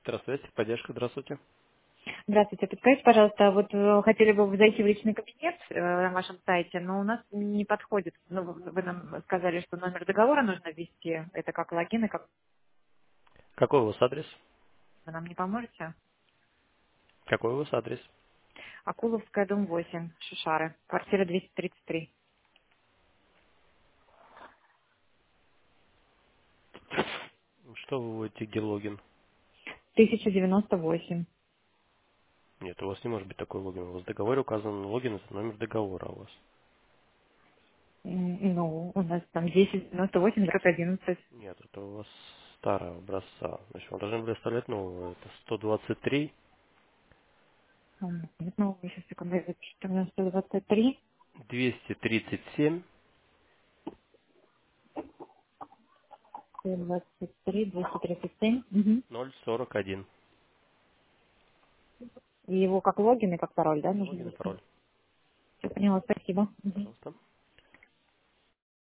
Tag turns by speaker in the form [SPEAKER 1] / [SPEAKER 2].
[SPEAKER 1] Здравствуйте, поддержка, здравствуйте.
[SPEAKER 2] Здравствуйте. Подскажите, пожалуйста, вот хотели бы зайти в личный кабинет на вашем сайте, но у нас не подходит. Ну, вы нам сказали, что номер договора нужно ввести. Это как логин и как...
[SPEAKER 1] Какой у вас адрес?
[SPEAKER 2] Вы нам не поможете?
[SPEAKER 1] Какой у вас адрес?
[SPEAKER 2] Акуловская, дом 8, Шишары, квартира 233,
[SPEAKER 1] Что вы вводите, где логин?
[SPEAKER 2] 1098.
[SPEAKER 1] Нет, у вас не может быть такой логин. У вас в договоре указан логин, это номер договора у вас.
[SPEAKER 2] Ну, у нас там 1098, 11.
[SPEAKER 1] Нет, это у вас старого образца. Значит, вы должны были оставлять нового. Это 123
[SPEAKER 2] Нет, ну, сейчас, секунду, я запишу. У нас 123,
[SPEAKER 1] 237
[SPEAKER 2] 123, 237. Угу.
[SPEAKER 1] 041.
[SPEAKER 2] И его как логин и как пароль, да, нужно
[SPEAKER 1] Логин и
[SPEAKER 2] ввести?
[SPEAKER 1] пароль.
[SPEAKER 2] Все поняла, спасибо. Мгм.
[SPEAKER 1] Пожалуйста.